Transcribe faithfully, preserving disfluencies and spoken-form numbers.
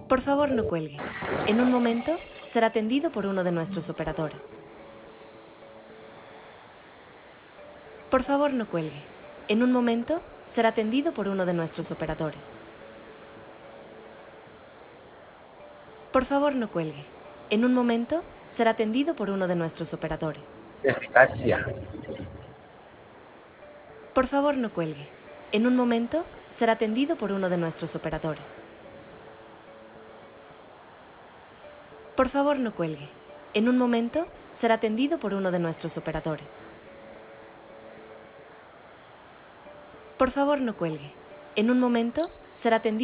Por favor, no cuelgue. En un momento será atendido por uno de nuestros operadores. Por favor, no cuelgue. En un momento será atendido por uno de nuestros operadores. Por favor, no cuelgue. En un momento será atendido por uno de nuestros operadores. Eficacia. Por favor, no cuelgue. En un momento será atendido por uno de nuestros operadores. Por favor, no cuelgue. En un momento será atendido por uno de nuestros operadores. Por favor, no cuelgue. En un momento será atendido